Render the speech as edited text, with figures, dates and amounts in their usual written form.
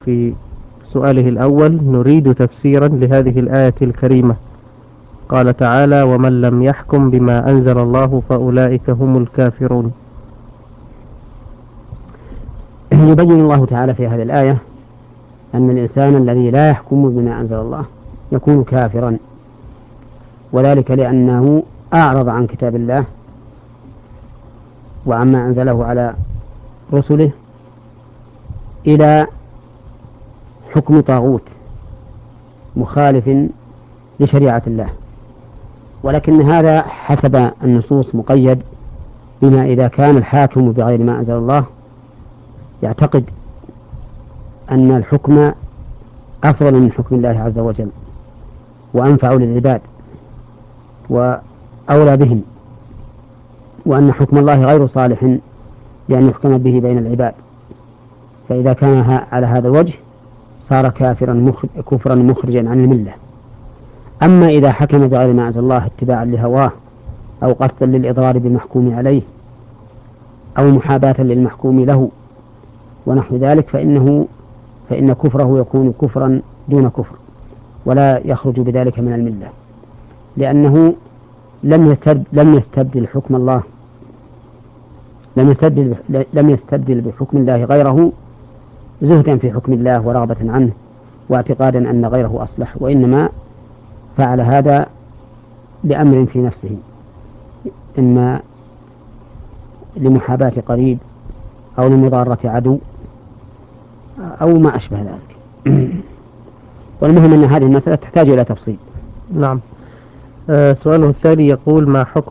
في سؤاله الأول نريد تفسيرا لهذه الآية الكريمة. قال تعالى: ومن لم يحكم بما أنزل الله فأولئك هم الكافرون. يبين الله تعالى في هذه الآية أن الإنسان الذي لا يحكم بما أنزل الله يكون كافرا، وذلك لأنه أعرض عن كتاب الله وعما أنزله على رسله إلى حكم طاغوت مخالف لشريعة الله. ولكن هذا حسب النصوص مقيد بما إذا كان الحاكم بغير ما أنزل الله يعتقد أن الحكم أفضل من حكم الله عز وجل وأنفع للعباد وأولى بهم، وأن حكم الله غير صالح لأن يحكم به بين العباد، فإذا كان على هذا الوجه صار كفرا مخرجا عن الملة. أما إذا حكم بغير ما أنزل الله اتباعا لهواه أو قصدا للإضرار بالمحكوم عليه أو محاباة للمحكوم له ونحو ذلك فإن كفره يكون كفرا دون كفر ولا يخرج بذلك من الملة، لأنه لم يستبدل حكم الله، لم يستبدل بحكم الله غيره زهدا في حكم الله ورغبة عنه واعتقادا أن غيره أصلح، وإنما فعل هذا لأمر في نفسه، إما لمحاباة قريب أو لمضارة عدو أو ما أشبه ذلك. والمهم أن هذه المسألة تحتاج إلى تفصيل. نعم. سؤاله الثاني يقول: ما حكم